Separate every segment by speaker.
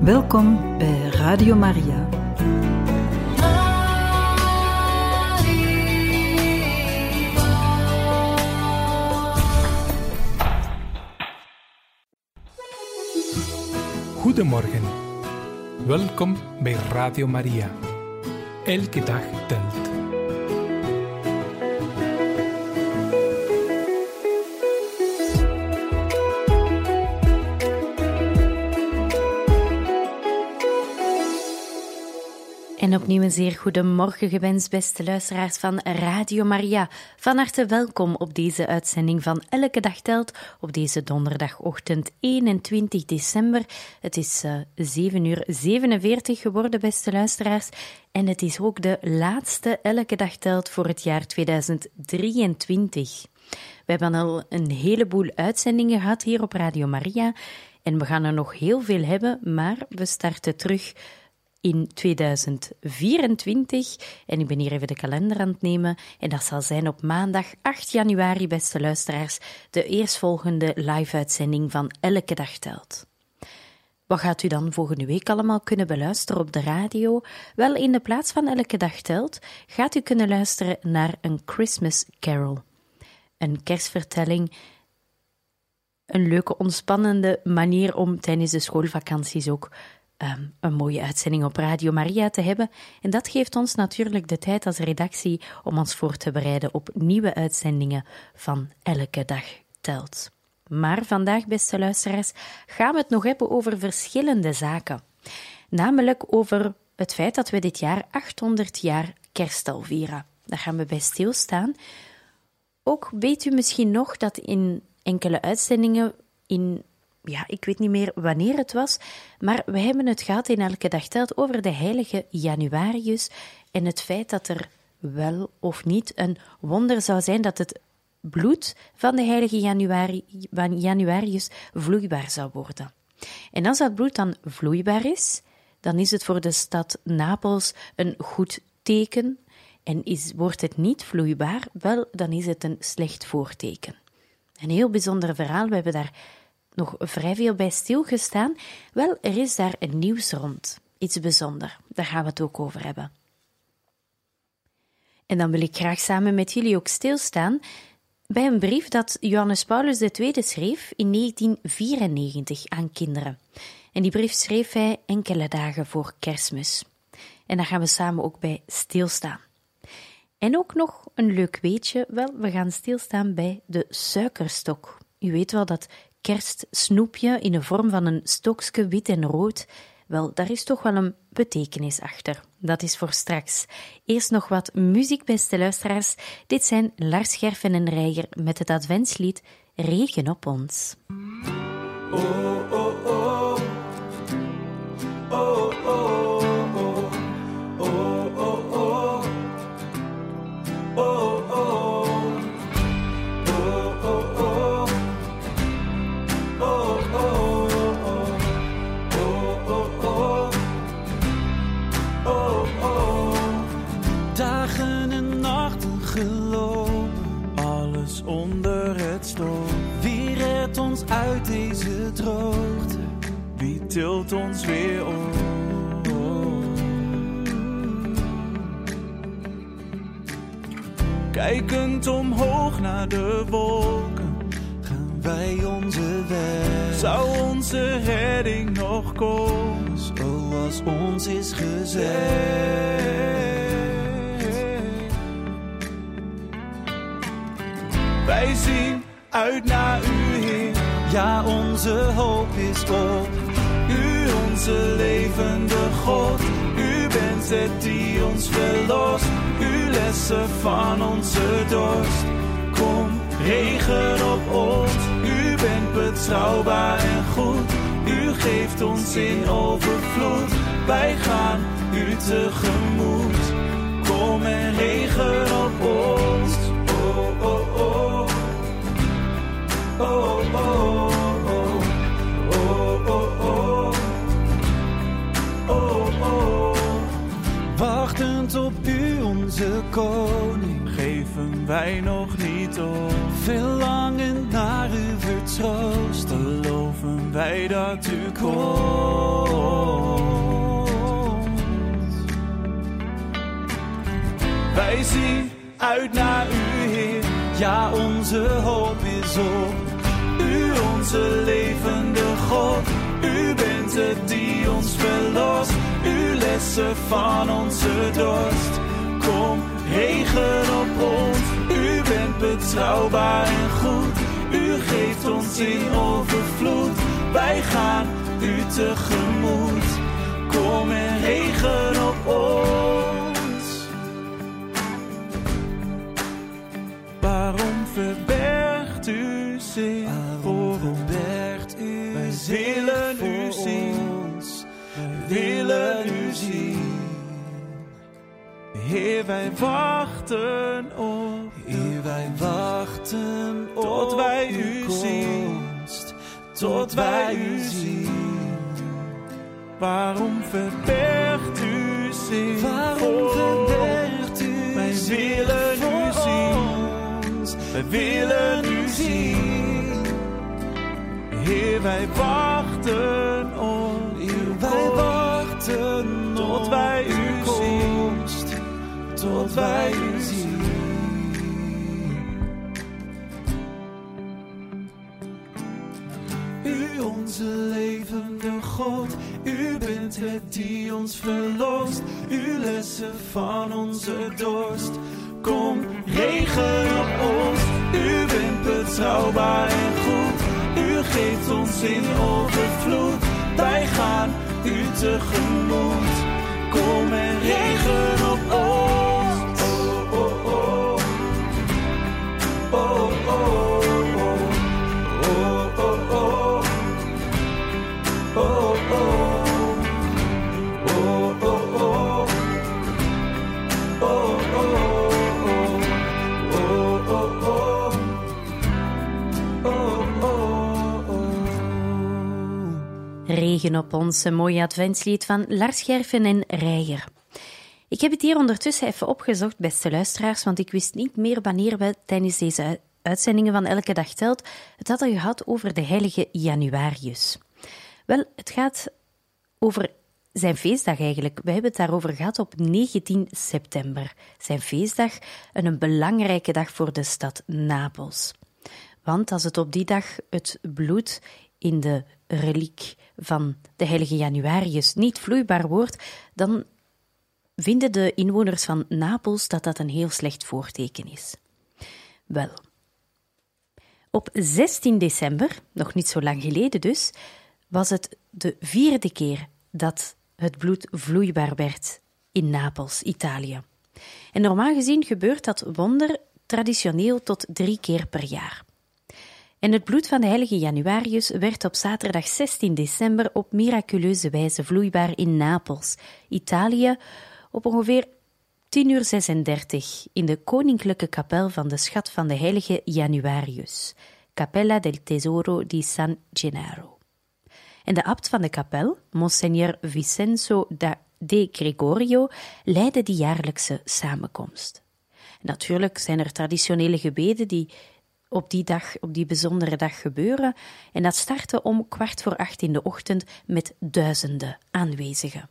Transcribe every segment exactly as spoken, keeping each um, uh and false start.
Speaker 1: Welkom bij Radio Maria.
Speaker 2: Goedemorgen. Welkom bij Radio Maria. Elke dag telt.
Speaker 3: En opnieuw een zeer goedemorgen gewenst, beste luisteraars van Radio Maria. Van harte welkom op deze uitzending van Elke Dag Telt op deze donderdagochtend eenentwintig december. Het is uh, zeven uur zevenenveertig geworden, beste luisteraars. En het is ook de laatste Elke Dag Telt voor het jaar tweeduizend drieëntwintig. We hebben al een heleboel uitzendingen gehad hier op Radio Maria. En we gaan er nog heel veel hebben, maar we starten terug in tweeduizend vierentwintig, en ik ben hier even de kalender aan het nemen, en dat zal zijn op maandag acht januari, beste luisteraars, de eerstvolgende live-uitzending van Elke Dag Telt. Wat gaat u dan volgende week allemaal kunnen beluisteren op de radio? Wel, in de plaats van Elke Dag Telt gaat u kunnen luisteren naar een Christmas Carol. Een kerstvertelling, een leuke, ontspannende manier om tijdens de schoolvakanties ook Um, een mooie uitzending op Radio Maria te hebben. En dat geeft ons natuurlijk de tijd als redactie om ons voor te bereiden op nieuwe uitzendingen van Elke Dag Telt. Maar vandaag, beste luisteraars, gaan we het nog hebben over verschillende zaken. Namelijk over het feit dat we dit jaar achthonderd jaar kerststal vieren. Daar gaan we bij stilstaan. Ook weet u misschien nog dat in enkele uitzendingen in Ja, ik weet niet meer wanneer het was, maar we hebben het gehad in Elke Dag Telt over de heilige Januarius en het feit dat er wel of niet een wonder zou zijn dat het bloed van de heilige Januari, Januarius vloeibaar zou worden. En als dat bloed dan vloeibaar is, dan is het voor de stad Napels een goed teken, en is, wordt het niet vloeibaar, wel, dan is het een slecht voorteken. Een heel bijzonder verhaal, we hebben daar nog vrij veel bij stilgestaan. Wel, er is daar een nieuws rond. Iets bijzonders. Daar gaan we het ook over hebben. En dan wil ik graag samen met jullie ook stilstaan bij een brief dat Johannes Paulus de Tweede schreef in negentien vierennegentig aan kinderen. En die brief schreef hij enkele dagen voor Kerstmis. En daar gaan we samen ook bij stilstaan. En ook nog een leuk weetje. Wel, we gaan stilstaan bij de suikerstok. U weet wel dat kerstsnoepje in de vorm van een stokje wit en rood. Wel, daar is toch wel een betekenis achter. Dat is voor straks. Eerst nog wat muziek, beste luisteraars. Dit zijn Lars Scherfen en Reiger met het adventslied Regen op ons.
Speaker 4: Oh, oh, oh. Oh, oh, oh. Oh, oh, oh. Oh, oh. Onder het stof, wie redt ons uit deze droogte? Wie tilt ons weer op? Kijkend omhoog naar de wolken, gaan wij onze weg. Zou onze redding nog komen, zoals ons is gezegd? Wij zien uit naar u, Heer. Ja, onze hoop is op u, onze levende God. U bent het die ons verlost, u lessen van onze dorst. Kom, regen op ons, u bent betrouwbaar en goed. U geeft ons in overvloed, wij gaan u tegemoet. Kom en regen op ons. Oh, oh, oh. Oh, oh, oh. Oh, oh, oh. Oh, oh. Wachtend op u, onze koning, geven wij nog niet op. Verlangen naar uw vertroost, geloven wij dat u komt. Wij zien uit naar u, Heer. Ja, onze hoop is op u, onze levende God. U bent het die ons verlost. U lessen van onze dorst. Kom, regen op ons. U bent betrouwbaar en goed. U geeft ons in overvloed. Wij gaan u tegemoet. Kom en regen op ons. Waarom verbergt u zich voor ons? Wij willen u zien. Wij willen u zien. Heer, wij wachten op. Heer, wij wachten op. Tot wij u zien. Tot wij u zien. Waarom verbergt u zich? Waarom verbergt u Wij willen u zien. Wij willen u zien. Heer, wij wachten op. Heer, wij wachten tot wij u zien. Tot wij u zien. U, onze levende God. U bent het die ons verlost. U lessen van onze dorst. Kom, regen op ons. U bent betrouwbaar en goed. U geeft ons in overvloed. Wij gaan u tegemoet. Kom en regen op ons. Oh, oh, oh. Oh, oh, oh. Oh, oh, oh. Oh, oh, oh. Oh, oh, oh. Oh, oh, oh. Oh, oh, oh. Oh, oh, oh.
Speaker 3: Regen op ons, een mooi adventslied van Lars Scherfen en Reijer. Ik heb het hier ondertussen even opgezocht, beste luisteraars, want ik wist niet meer wanneer we tijdens deze uitzendingen van Elke Dag Telt het hadden gehad over de heilige Januarius. Wel, het gaat over zijn feestdag eigenlijk. We hebben het daarover gehad op negentien september. Zijn feestdag en een belangrijke dag voor de stad Napels. Want als het op die dag het bloed in de reliek van de heilige Januarius niet vloeibaar wordt, dan vinden de inwoners van Napels dat dat een heel slecht voorteken is. Wel, op zestien december, nog niet zo lang geleden dus, was het de vierde keer dat het bloed vloeibaar werd in Napels, Italië. En normaal gezien gebeurt dat wonder traditioneel tot drie keer per jaar. En het bloed van de heilige Januarius werd op zaterdag zestien december op miraculeuze wijze vloeibaar in Napels, Italië, op ongeveer tien uur zesendertig in de koninklijke kapel van de schat van de heilige Januarius, Cappella del Tesoro di San Gennaro. En de abt van de kapel, Monsignor Vincenzo de Gregorio, leidde die jaarlijkse samenkomst. En natuurlijk zijn er traditionele gebeden die op die dag, op die bijzondere dag gebeuren, en dat startte om kwart voor acht in de ochtend met duizenden aanwezigen.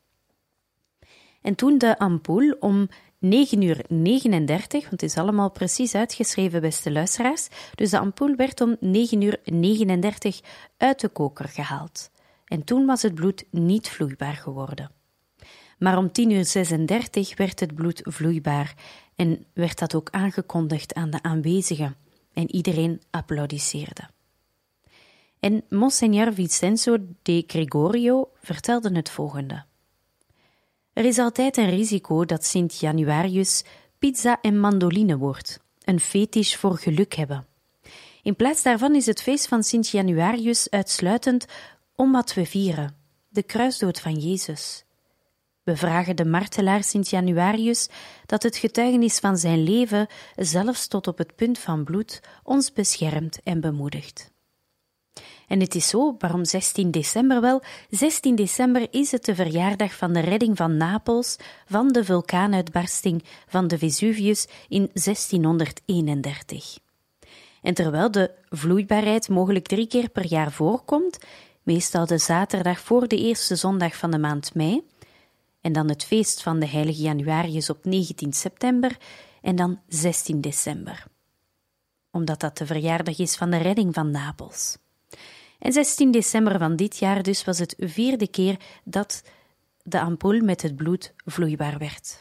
Speaker 3: En toen de ampoule om negen uur negenendertig, want het is allemaal precies uitgeschreven, beste luisteraars, dus de ampoule werd om negen uur negenendertig uit de koker gehaald. En toen was het bloed niet vloeibaar geworden. Maar om tien uur zesendertig werd het bloed vloeibaar en werd dat ook aangekondigd aan de aanwezigen. En iedereen applaudisseerde. En Monsignor Vincenzo de Gregorio vertelde het volgende. Er is altijd een risico dat Sint Januarius pizza en mandoline wordt, een fetisch voor geluk hebben. In plaats daarvan is het feest van Sint Januarius uitsluitend om wat we vieren, de kruisdood van Jezus. We vragen de martelaar Sint Januarius dat het getuigenis van zijn leven, zelfs tot op het punt van bloed, ons beschermt en bemoedigt. En het is zo, waarom zestien december wel? zestien december is het de verjaardag van de redding van Napels van de vulkaanuitbarsting van de Vesuvius in zestienhonderdeenendertig. En terwijl de vloeibaarheid mogelijk drie keer per jaar voorkomt, meestal de zaterdag voor de eerste zondag van de maand mei, En dan het feest van de heilige Januarius op negentien september en dan zestien december. Omdat dat de verjaardag is van de redding van Napels. En zestien december van dit jaar dus was het vierde keer dat de ampoule met het bloed vloeibaar werd.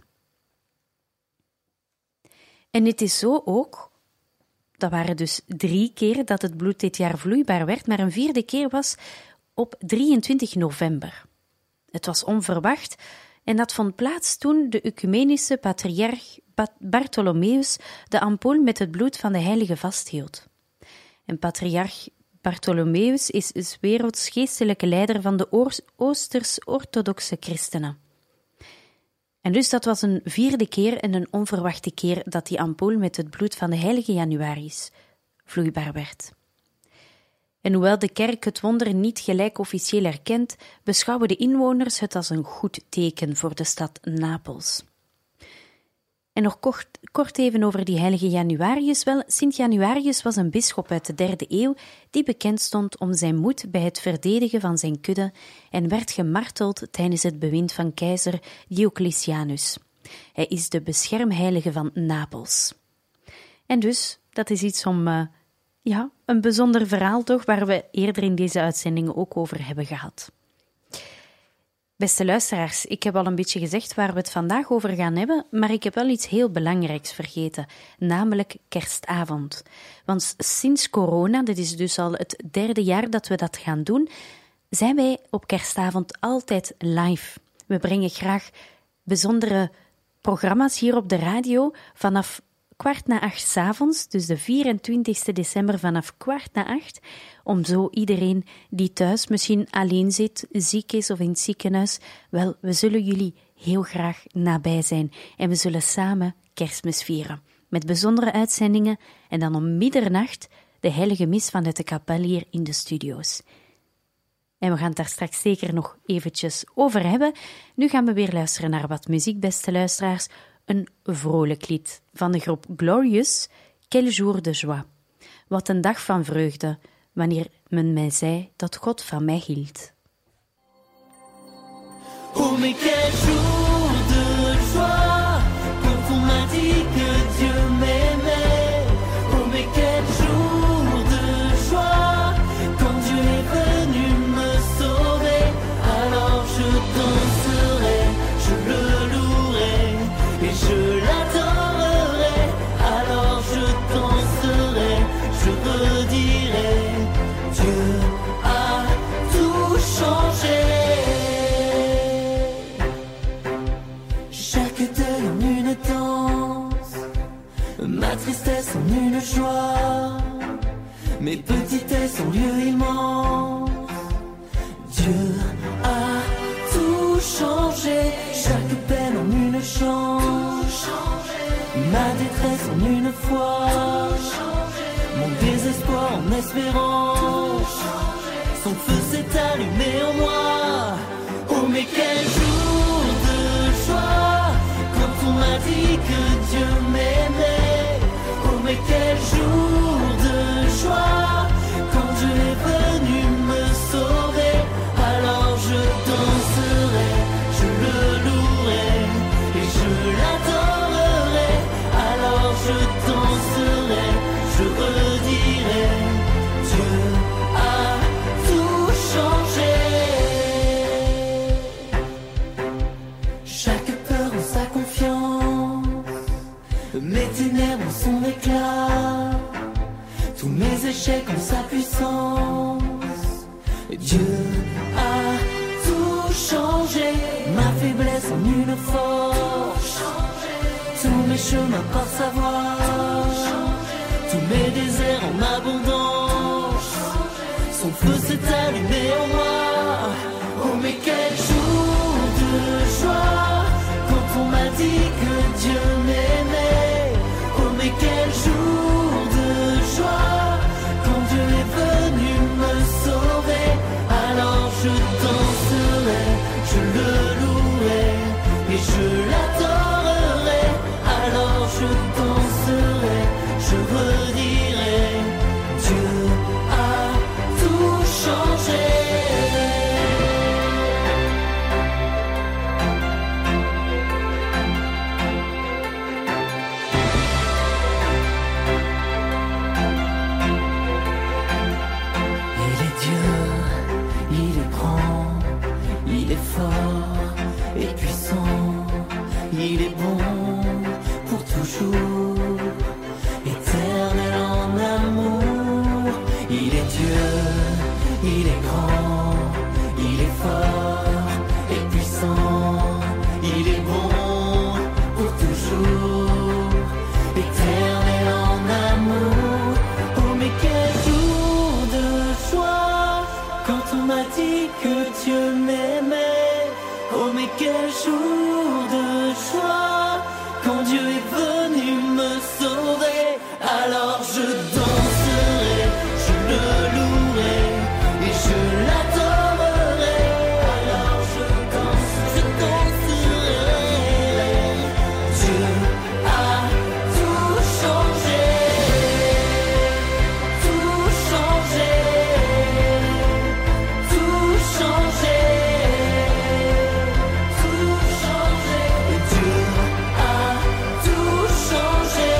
Speaker 3: En het is zo ook, dat waren dus drie keer dat het bloed dit jaar vloeibaar werd, maar een vierde keer was op drieëntwintig november. Het was onverwacht en dat vond plaats toen de ecumenische patriarch Bartholomeus de ampoule met het bloed van de heilige vasthield. En patriarch Bartholomeus is de werelds geestelijke leider van de Oosters-orthodoxe christenen. En dus dat was een vierde keer en een onverwachte keer dat die ampoule met het bloed van de heilige Januarius vloeibaar werd. En hoewel de kerk het wonder niet gelijk officieel erkent, beschouwen de inwoners het als een goed teken voor de stad Napels. En nog kort, kort even over die heilige Januarius. Wel, Sint Januarius was een bisschop uit de derde eeuw die bekend stond om zijn moed bij het verdedigen van zijn kudde en werd gemarteld tijdens het bewind van keizer Diocletianus. Hij is de beschermheilige van Napels. En dus, dat is iets om, uh, ja, een bijzonder verhaal toch, waar we eerder in deze uitzendingen ook over hebben gehad. Beste luisteraars, ik heb al een beetje gezegd waar we het vandaag over gaan hebben, maar ik heb wel iets heel belangrijks vergeten, namelijk kerstavond. Want sinds corona, dit is dus al het derde jaar dat we dat gaan doen, zijn wij op kerstavond altijd live. We brengen graag bijzondere programma's hier op de radio vanaf kwart na acht 's avonds, dus de vierentwintigste december vanaf kwart na acht, om zo iedereen die thuis misschien alleen zit, ziek is of in het ziekenhuis, wel, we zullen jullie heel graag nabij zijn en we zullen samen Kerstmis vieren. Met bijzondere uitzendingen en dan om middernacht de heilige mis vanuit de kapel hier in de studio's. En we gaan het daar straks zeker nog eventjes over hebben. Nu gaan we weer luisteren naar wat muziek, beste luisteraars. Een vrolijk lied van de groep Glorious, Quel jour de joie. Wat een dag van vreugde, wanneer men mij zei dat God van mij hield.
Speaker 5: Oh mais quel jour de joie, quand on m'a dit que Dieu m'aimait. Oh mais quel jour de joie, quand Dieu est venu me sauver. Alors je danserai, je le louerai et je l'adorerai. Alors je danserai, je redirai, Dieu a tout changé. Ma tristesse en une joie, mes petitesses en lieu immense. Dieu a tout changé, chaque peine en une chance, ma détresse en une foi, mon désespoir en espérance. Son feu s'est allumé en moi. Oh mais quel jour de joie, quand on m'a dit que Dieu m'aimait. Oh mais quel jour de joie, quand Dieu est venu me sauver. Alors je danserai, je le louerai et je l'adorerai. Alors je danserai, je redirai, Dieu a tout changé. Chaque peur en sa confiance, mes ténèbres en son éclat, tous mes échecs en sa puissance. Dieu a tout changé, ma faiblesse en une force, tous mes chemins par sa voix, tous mes déserts en abondance. Son feu s'est allumé en moi. Oh mais quel jour de joie, quand on m'a dit que Dieu m'aimait. Oh mais quel jour de joie, quand Dieu est venu me sauver. Alors je danserai, je le louerai et je l'adorerai. Alors je danserai, je redirai, Dieu a tout changé. Dieu, il est grand, il est fort et puissant, il est bon pour toujours, éternel en amour. Oh mais quel jour de joie, quand on m'a dit que Dieu m'aimait. Oh mais quel jour de joie, quand Dieu est venu me sauver. Alors je danserai, je le louerai et je l'adorerai. Alors je danse, je danserai. Dieu a tout changé, tout changé, tout changé, tout changé. Dieu a tout changé.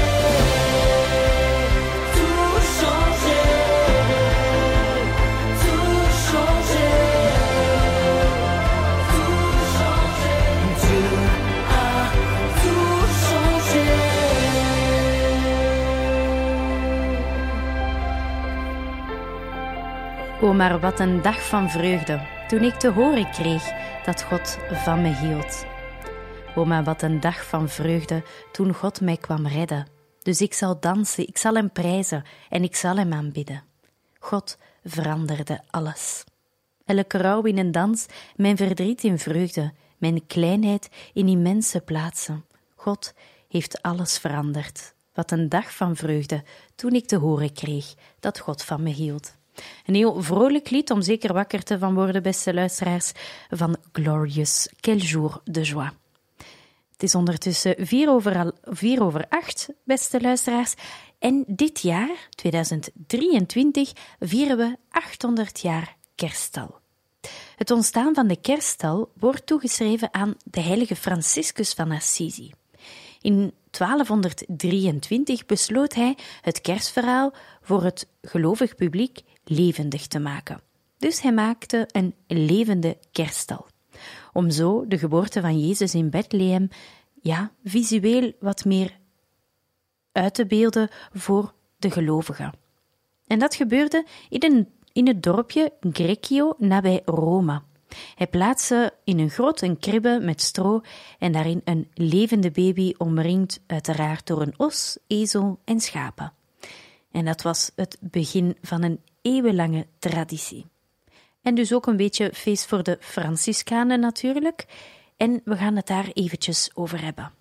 Speaker 3: O, maar wat een dag van vreugde, toen ik te horen kreeg dat God van me hield. O, maar wat een dag van vreugde, toen God mij kwam redden. Dus ik zal dansen, ik zal hem prijzen en ik zal hem aanbidden. God veranderde alles. Elke rouw in een dans, mijn verdriet in vreugde, mijn kleinheid in immense plaatsen. God heeft alles veranderd. Wat een dag van vreugde, toen ik te horen kreeg dat God van me hield. Een heel vrolijk lied om zeker wakker te van worden, beste luisteraars, van Glorious, Quel jour de joie. Het is ondertussen vier over, al, vier over acht, beste luisteraars, en dit jaar, tweeduizend drieëntwintig, vieren we achthonderd jaar kerststal. Het ontstaan van de kerststal wordt toegeschreven aan de heilige Franciscus van Assisi. In twaalfhonderddrieëntwintig besloot hij het kerstverhaal voor het gelovig publiek levendig te maken. Dus hij maakte een levende kerststal, om zo de geboorte van Jezus in Bethlehem ja, visueel wat meer uit te beelden voor de gelovigen. En dat gebeurde in, een, in het dorpje Greccio nabij Rome. Hij plaatste in een grot een kribbe met stro en daarin een levende baby omringd uiteraard door een os, ezel en schapen. En dat was het begin van een eeuwenlange traditie. En dus ook een beetje feest voor de Franciscanen natuurlijk. En we gaan het daar eventjes over hebben.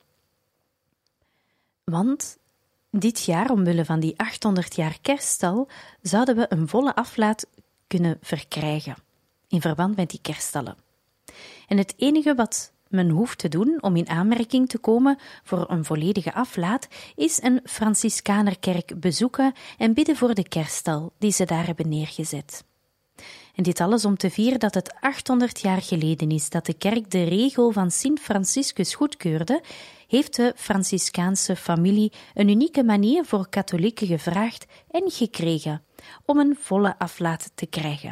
Speaker 3: Want dit jaar, omwille van die achthonderd jaar kerststal, zouden we een volle aflaat kunnen verkrijgen in verband met die kerststallen. En het enige wat men hoeft te doen om in aanmerking te komen voor een volledige aflaat, is een Franciscanerkerk bezoeken en bidden voor de kerststal die ze daar hebben neergezet. En dit alles om te vieren dat het achthonderd jaar geleden is dat de kerk de regel van Sint Franciscus goedkeurde, heeft de Franciscaanse familie een unieke manier voor katholieken gevraagd en gekregen om een volle aflaat te krijgen.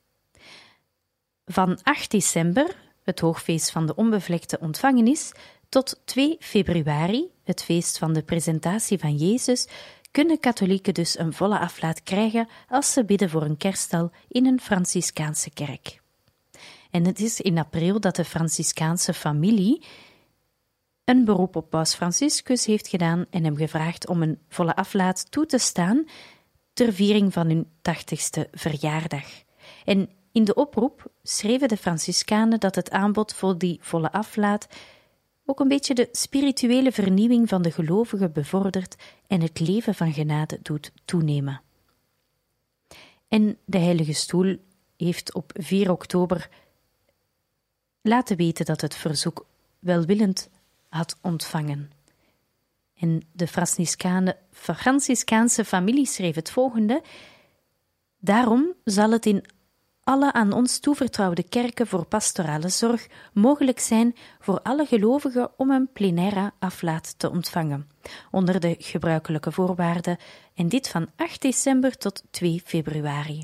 Speaker 3: Van acht december, het hoogfeest van de onbevlekte ontvangenis, tot twee februari, het feest van de presentatie van Jezus, kunnen katholieken dus een volle aflaat krijgen als ze bidden voor een kerststal in een Franciscaanse kerk. En het is in april dat de Franciscaanse familie een beroep op Paus Franciscus heeft gedaan en hem gevraagd om een volle aflaat toe te staan ter viering van hun tachtigste verjaardag. En in de oproep schreven de Franciscanen dat het aanbod voor die volle aflaat ook een beetje de spirituele vernieuwing van de gelovigen bevordert en het leven van genade doet toenemen. En de Heilige Stoel heeft op vier oktober laten weten dat het verzoek welwillend had ontvangen. En de Franciscaanse familie schreef het volgende: daarom zal het in alle aan ons toevertrouwde kerken voor pastorale zorg mogelijk zijn voor alle gelovigen om een plenaire aflaat te ontvangen, onder de gebruikelijke voorwaarden, en dit van acht december tot twee februari.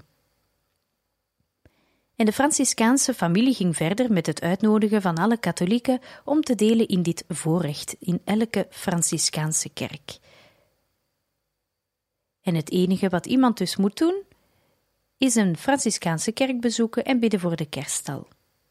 Speaker 3: En de Franciscaanse familie ging verder met het uitnodigen van alle katholieken om te delen in dit voorrecht in elke Franciscaanse kerk. En het enige wat iemand dus moet doen, is een Franciscaanse kerk bezoeken en bidden voor de kerststal.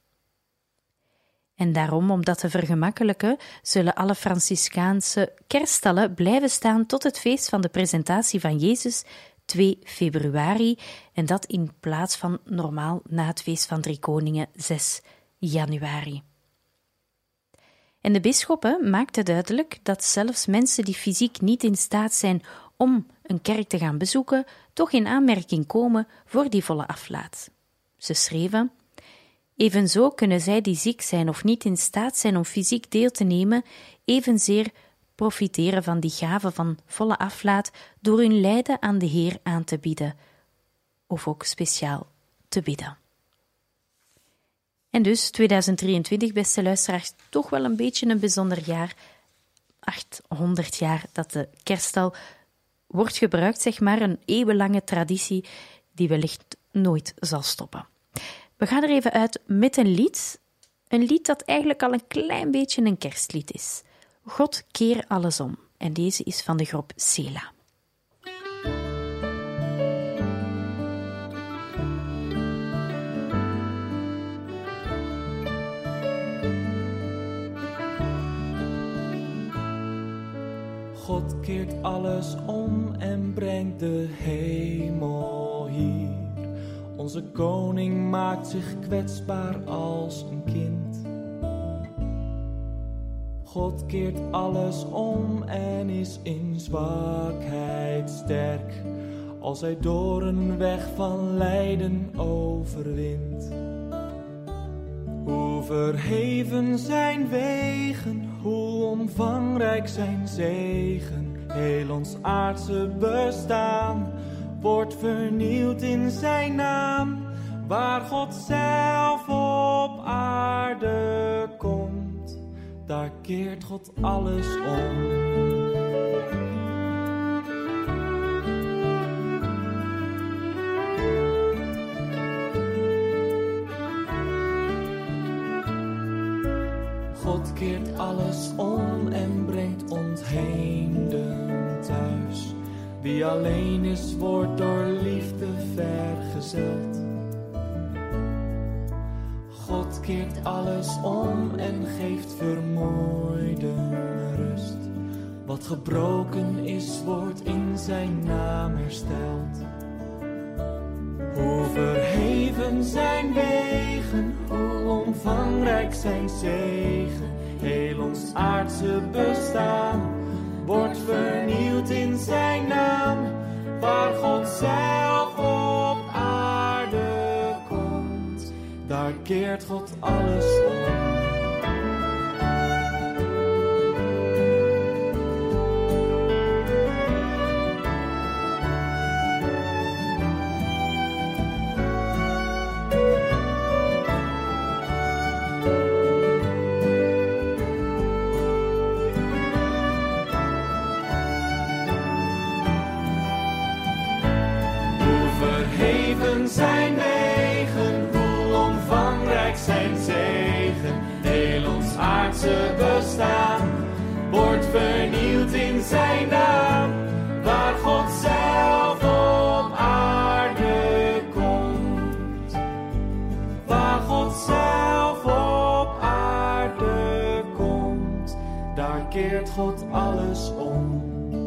Speaker 3: En daarom, om dat te vergemakkelijken, zullen alle Franciscaanse kerststallen blijven staan tot het feest van de presentatie van Jezus, twee februari, en dat in plaats van normaal na het feest van Drie Koningen, zes januari. En de bisschoppen maakten duidelijk dat zelfs mensen die fysiek niet in staat zijn om een kerk te gaan bezoeken, toch in aanmerking komen voor die volle aflaat. Ze schreven: evenzo kunnen zij die ziek zijn of niet in staat zijn om fysiek deel te nemen, evenzeer profiteren van die gave van volle aflaat door hun lijden aan de Heer aan te bieden, of ook speciaal te bidden. En dus tweeduizend drieëntwintig, beste luisteraars, toch wel een beetje een bijzonder jaar. achthonderd jaar dat de kerststal wordt gebruikt, zeg maar, een eeuwenlange traditie die wellicht nooit zal stoppen. We gaan er even uit met een lied. Een lied dat eigenlijk al een klein beetje een kerstlied is. God keer alles om. En deze is van de groep Sela.
Speaker 4: God keert alles om en brengt de hemel hier. Onze koning maakt zich kwetsbaar als een kind. God keert alles om en is in zwakheid sterk, als hij door een weg van lijden overwint. Hoe verheven zijn wegen, hoe omvangrijk zijn zegen. Heel ons aardse bestaan wordt vernieuwd in zijn naam. Waar God zelf op aarde komt, daar keert God alles om. God keert alles om en brengt ontheemden thuis. Wie alleen is, wordt door liefde vergezeld. God keert alles om en geeft vermoeiden rust. Wat gebroken is, wordt in zijn naam hersteld. Hoe verheven zijn wegen, hoe omvangrijk zijn zegen. Heel ons aardse bestaan wordt vernieuwd in zijn naam. Waar God zelf op aarde komt, daar keert God alles om. Zijn wegen, hoe omvangrijk zijn zegen. Heel ons aardse bestaan wordt vernieuwd in zijn naam. Waar God zelf op aarde komt. Waar God zelf op aarde komt, daar keert God alles om.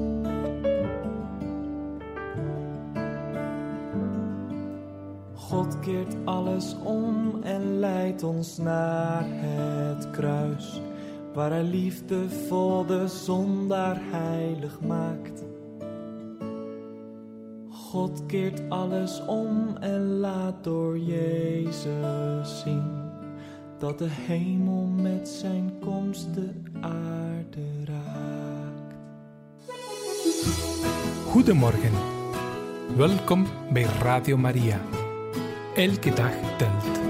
Speaker 4: God keert alles om en leidt ons naar het kruis, waar hij liefdevol de zondaar heilig maakt. God keert alles om en laat door Jezus zien, dat de hemel met zijn komst de aarde raakt.
Speaker 2: Goedemorgen. Welkom bij Radio Maria. Elke dag telt.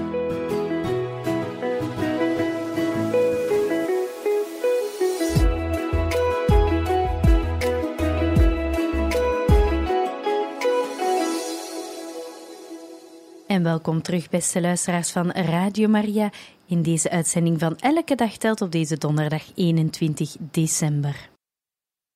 Speaker 3: En welkom terug, beste luisteraars van Radio Maria, in deze uitzending van Elke dag telt op deze donderdag eenentwintig december.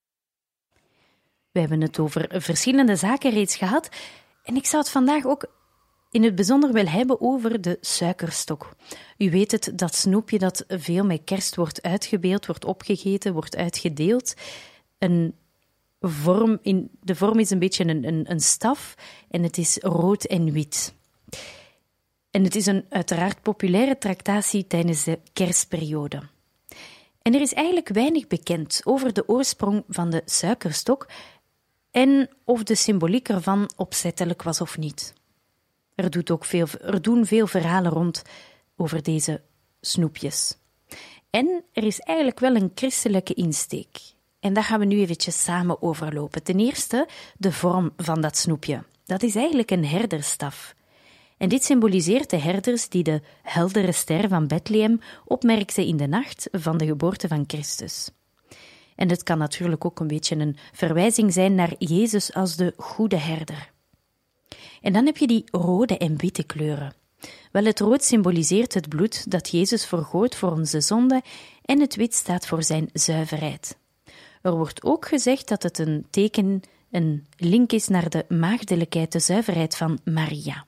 Speaker 3: We hebben het over verschillende zaken reeds gehad en ik zou het vandaag ook in het bijzonder wil hebben over de suikerstok. U weet het, dat snoepje dat veel met kerst wordt uitgebeeld, wordt opgegeten, wordt uitgedeeld. Een vorm in, de vorm is een beetje een, een, een staf en het is rood en wit. En het is een uiteraard populaire tractatie tijdens de kerstperiode. En er is eigenlijk weinig bekend over de oorsprong van de suikerstok en of de symboliek ervan opzettelijk was of niet. Er, doet ook veel, er doen veel verhalen rond over deze snoepjes. En er is eigenlijk wel een christelijke insteek. En daar gaan we nu eventjes samen overlopen. Ten eerste de vorm van dat snoepje. Dat is eigenlijk een herderstaf. En dit symboliseert de herders die de heldere ster van Bethlehem opmerkten in de nacht van de geboorte van Christus. En het kan natuurlijk ook een beetje een verwijzing zijn naar Jezus als de goede herder. En dan heb je die rode en witte kleuren. Wel, het rood symboliseert het bloed dat Jezus vergoot voor onze zonde en het wit staat voor zijn zuiverheid. Er wordt ook gezegd dat het een teken, een link is naar de maagdelijkheid, de zuiverheid van Maria.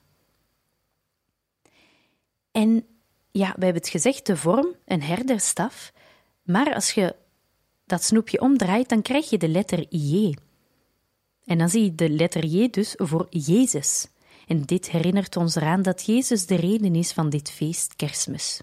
Speaker 3: En ja, we hebben het gezegd, de vorm, een herderstaf, maar als je dat snoepje omdraait, dan krijg je de letter J. En dan zie je de letter J dus voor Jezus. En dit herinnert ons eraan dat Jezus de reden is van dit feest Kerstmis.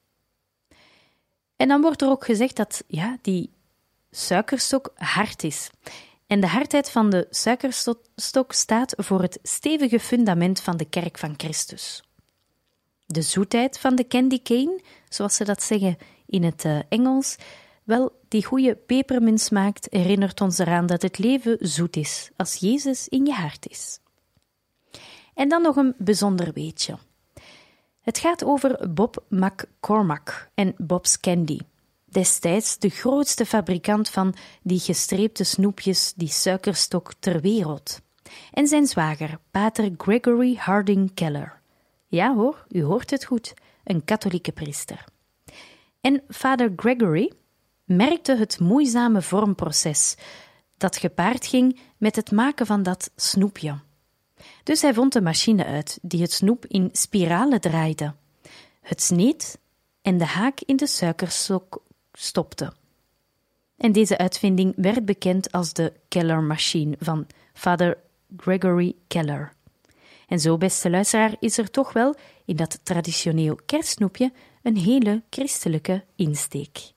Speaker 3: En dan wordt er ook gezegd dat ja, die suikerstok hard is. En de hardheid van de suikerstok staat voor het stevige fundament van de kerk van Christus. De zoetheid van de candy cane, zoals ze dat zeggen in het uh, Engels, wel, die goede pepermuntsmaak herinnert ons eraan dat het leven zoet is, als Jezus in je hart is. En dan nog een bijzonder weetje. Het gaat over Bob McCormack en Bob's Candy. Destijds de grootste fabrikant van die gestreepte snoepjes, die suikerstok ter wereld. En zijn zwager, pater Gregory Harding Keller. Ja hoor, u hoort het goed, een katholieke priester. En vader Gregory merkte het moeizame vormproces dat gepaard ging met het maken van dat snoepje. Dus hij vond de machine uit die het snoep in spiralen draaide, het sneed en de haak in de suikerstok stopte. En deze uitvinding werd bekend als de Keller-machine van vader Gregory Keller. En zo, beste luisteraar, is er toch wel in dat traditioneel kerstsnoepje een hele christelijke insteek.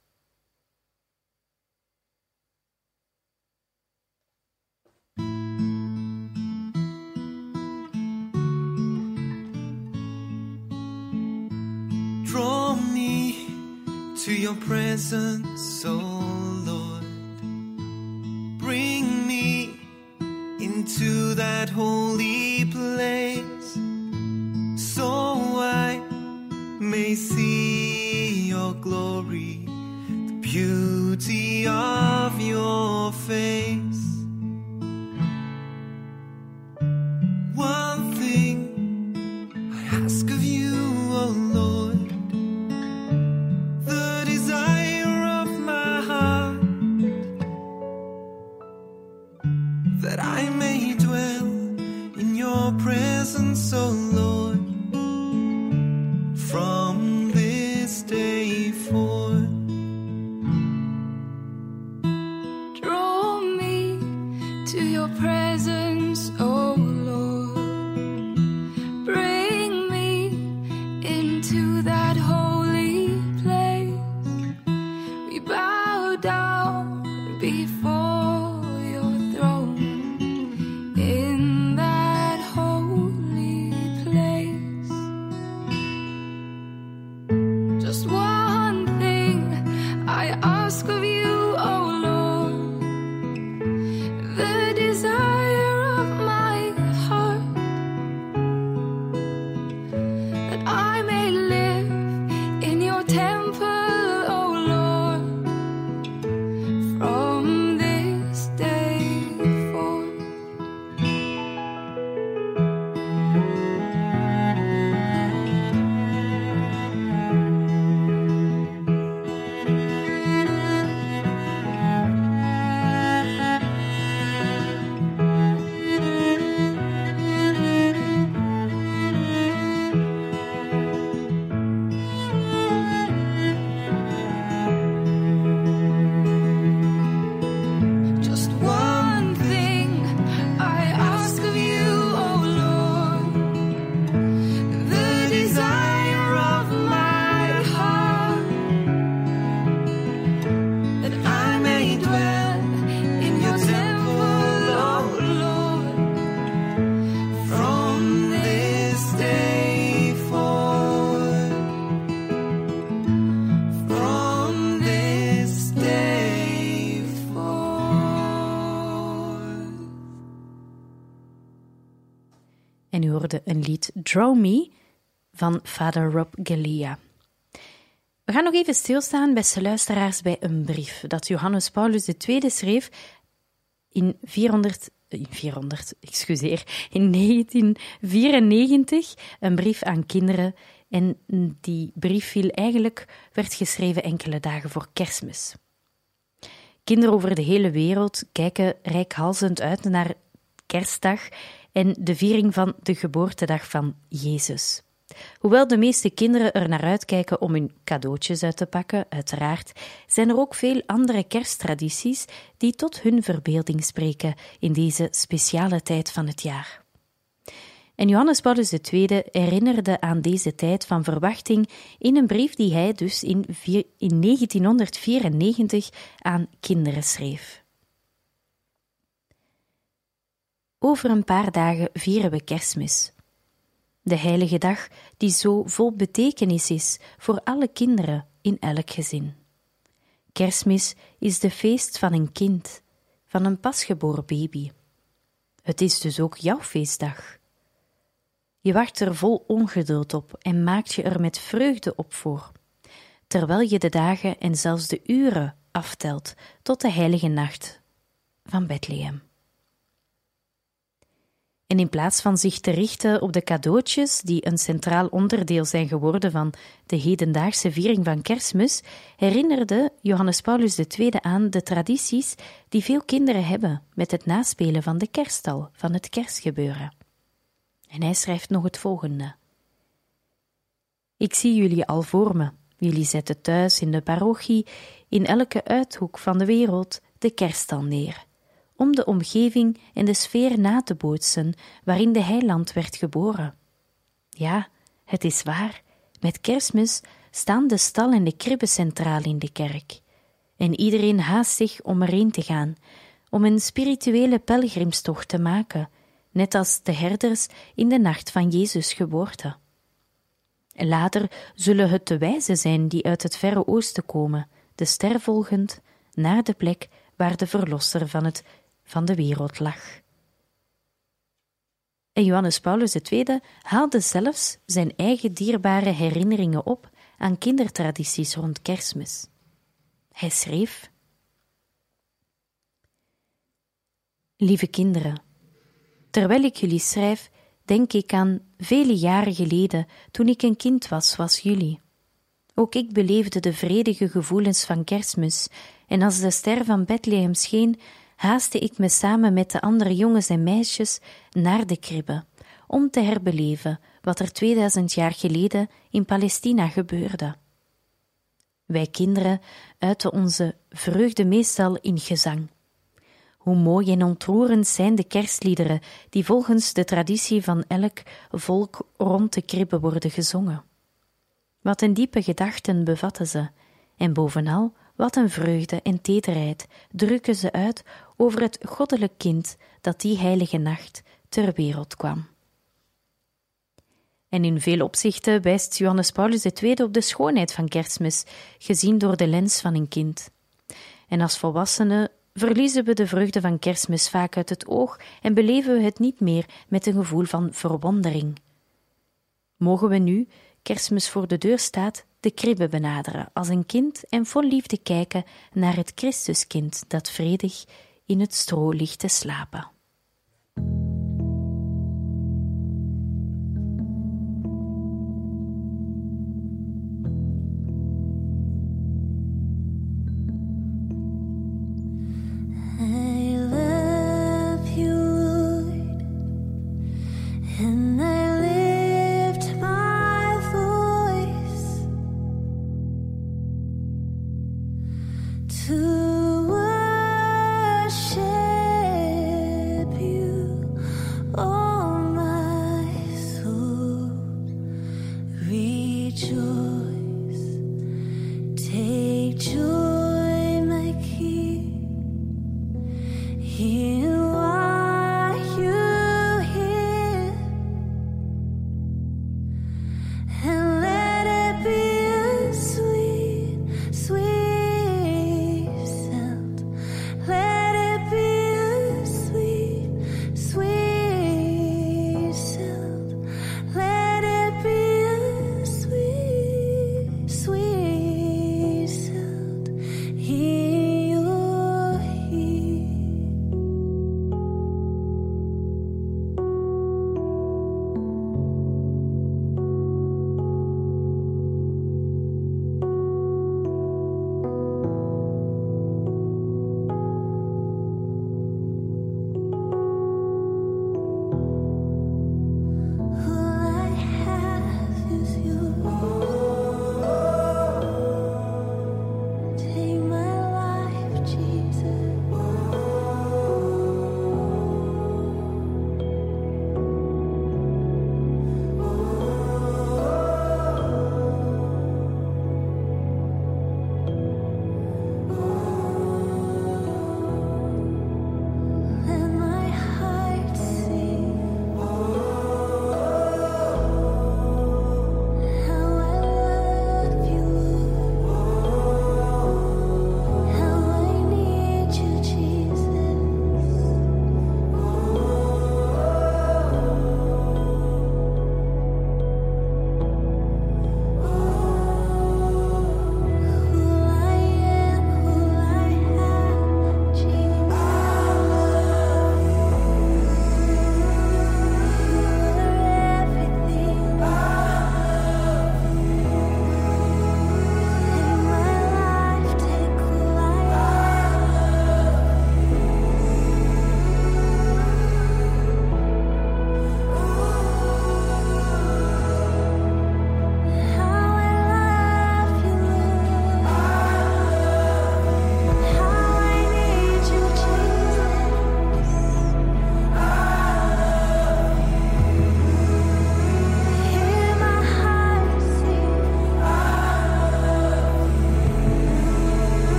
Speaker 5: Draw me to your presence, oh Lord. Bring me into that holy place, so I may see your glory, the beauty of your face. One thing I ask of you, oh Lord, the desire of my heart, that I may dwell in your presence, oh Lord, from this day forth.
Speaker 6: Draw me to your presence, oh Lord. Bring me into that holy place. We bow down before your throne in that holy place.
Speaker 3: En u hoorde een lied Draw Me van Vader Rob Galea. We gaan nog even stilstaan, beste luisteraars, bij een brief dat Johannes Paulus de Tweede schreef in vierhonderd, in vierhonderd, excuseer, in negentien vierennegentig, een brief aan kinderen. En die brief viel eigenlijk, werd geschreven enkele dagen voor Kerstmis. Kinderen over de hele wereld kijken reikhalzend uit naar Kerstdag en de viering van de geboortedag van Jezus. Hoewel de meeste kinderen er naar uitkijken om hun cadeautjes uit te pakken, uiteraard, zijn er ook veel andere kersttradities die tot hun verbeelding spreken in deze speciale tijd van het jaar. En Johannes Paulus de Tweede herinnerde aan deze tijd van verwachting in een brief die hij dus in, vier, in negentienhonderdvierennegentig aan kinderen schreef. Over een paar dagen vieren we Kerstmis. De heilige dag die zo vol betekenis is voor alle kinderen in elk gezin. Kerstmis is de feest van een kind, van een pasgeboren baby. Het is dus ook jouw feestdag. Je wacht er vol ongeduld op en maakt je er met vreugde op voor, terwijl je de dagen en zelfs de uren aftelt tot de heilige nacht van Bethlehem. En in plaats van zich te richten op de cadeautjes die een centraal onderdeel zijn geworden van de hedendaagse viering van Kerstmis, herinnerde Johannes Paulus de Tweede aan de tradities die veel kinderen hebben met het naspelen van de kerststal, van het kerstgebeuren. En hij schrijft nog het volgende. Ik zie jullie al voor me. Jullie zetten thuis in de parochie, in elke uithoek van de wereld, de kerststal neer, om de omgeving en de sfeer na te bootsen waarin de heiland werd geboren. Ja, het is waar, met Kerstmis staan de stal en de kribbe centraal in de kerk. En iedereen haast zich om erheen te gaan, om een spirituele pelgrimstocht te maken, net als de herders in de nacht van Jezus' geboorte. Later zullen het de wijzen zijn die uit het verre oosten komen, de ster volgend, naar de plek waar de verlosser van, het, van de wereld lag. En Johannes Paulus de Tweede haalde zelfs zijn eigen dierbare herinneringen op aan kindertradities rond Kerstmis. Hij schreef: Lieve kinderen, terwijl ik jullie schrijf, denk ik aan vele jaren geleden, toen ik een kind was, zoals jullie. Ook ik beleefde de vredige gevoelens van Kerstmis, en als de ster van Bethlehem scheen, haastte ik me samen met de andere jongens en meisjes naar de kribbe, om te herbeleven wat er tweeduizend jaar geleden in Palestina gebeurde. Wij kinderen uiten onze vreugde meestal in gezang. Hoe mooi en ontroerend zijn de kerstliederen die volgens de traditie van elk volk rond de kribbe worden gezongen. Wat een diepe gedachten bevatten ze, en bovenal wat een vreugde en tederheid drukken ze uit over het goddelijk kind dat die heilige nacht ter wereld kwam. En in veel opzichten wijst Johannes Paulus de Tweede op de schoonheid van Kerstmis, gezien door de lens van een kind. En als volwassenen verliezen we de vreugde van Kerstmis vaak uit het oog en beleven we het niet meer met een gevoel van verwondering. Mogen we nu, Kerstmis voor de deur staat, de kribbe benaderen als een kind en vol liefde kijken naar het Christuskind dat vredig in het stro ligt te slapen.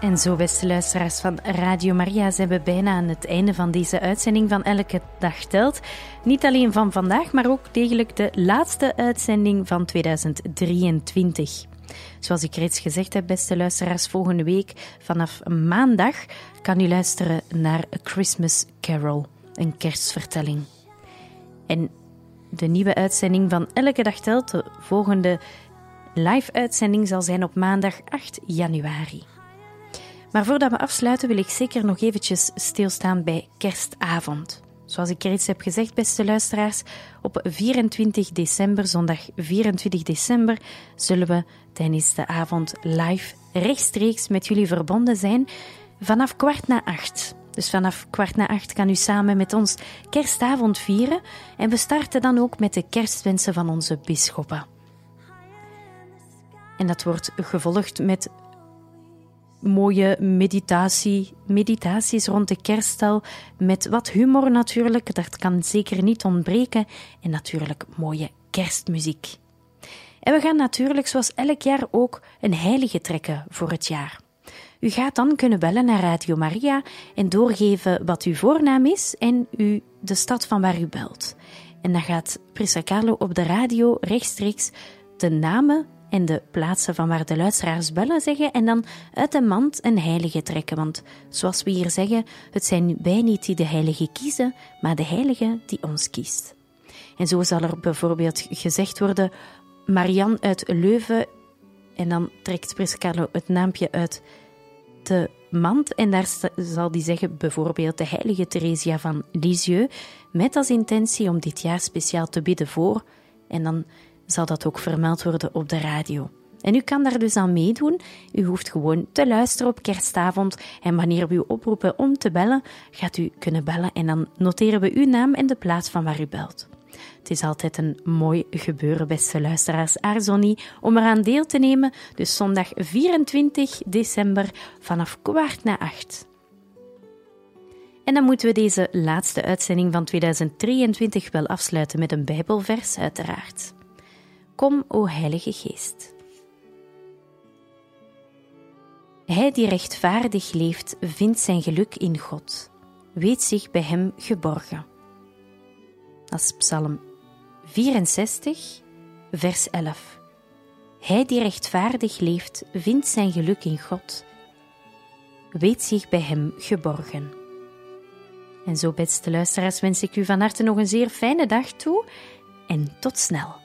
Speaker 3: En zo, beste luisteraars van Radio Maria, zijn we bijna aan het einde van deze uitzending van Elke Dag Telt. Niet alleen van vandaag, maar ook degelijk de laatste uitzending van tweeduizend drieëntwintig. Zoals ik reeds gezegd heb, beste luisteraars, volgende week vanaf maandag kan u luisteren naar A Christmas Carol, een kerstvertelling. En de nieuwe uitzending van Elke Dag Telt, de volgende live-uitzending, zal zijn op maandag acht januari. Maar voordat we afsluiten wil ik zeker nog eventjes stilstaan bij kerstavond. Zoals ik reeds heb gezegd, beste luisteraars, op vierentwintig december, zondag vierentwintig december, zullen we tijdens de avond live rechtstreeks met jullie verbonden zijn vanaf kwart na acht. Dus vanaf kwart na acht kan u samen met ons kerstavond vieren en we starten dan ook met de kerstwensen van onze bisschoppen. En dat wordt gevolgd met mooie meditatie, meditaties rond de kerststal, met wat humor natuurlijk, dat kan zeker niet ontbreken, en natuurlijk mooie kerstmuziek. En we gaan natuurlijk zoals elk jaar ook een heilige trekken voor het jaar. U gaat dan kunnen bellen naar Radio Maria en doorgeven wat uw voornaam is en u de stad van waar u belt. En dan gaat Priester Carlo op de radio rechtstreeks de namen en de plaatsen van waar de luisteraars bellen zeggen en dan uit de mand een heilige trekken. Want zoals we hier zeggen, het zijn wij niet die de heilige kiezen, maar de heilige die ons kiest. En zo zal er bijvoorbeeld gezegd worden, Marianne uit Leuven, en dan trekt Priester Carlo het naampje uit de mand en daar zal die zeggen bijvoorbeeld de heilige Theresia van Lisieux, met als intentie om dit jaar speciaal te bidden voor, en dan zal dat ook vermeld worden op de radio. En u kan daar dus aan meedoen. U hoeft gewoon te luisteren op kerstavond en wanneer we u oproepen om te bellen, gaat u kunnen bellen en dan noteren we uw naam en de plaats van waar u belt. Het is altijd een mooi gebeuren, beste luisteraars. Aarzel niet om eraan deel te nemen. Dus zondag vierentwintig december vanaf kwart na acht. En dan moeten we deze laatste uitzending van tweeduizend drieëntwintig wel afsluiten met een Bijbelvers, uiteraard. Kom, o Heilige Geest. Hij die rechtvaardig leeft, vindt zijn geluk in God, weet zich bij hem geborgen. Dat is Psalm vierenzestig, vers elf. Hij die rechtvaardig leeft, vindt zijn geluk in God, weet zich bij hem geborgen. En zo, beste luisteraars, wens ik u van harte nog een zeer fijne dag toe en tot snel.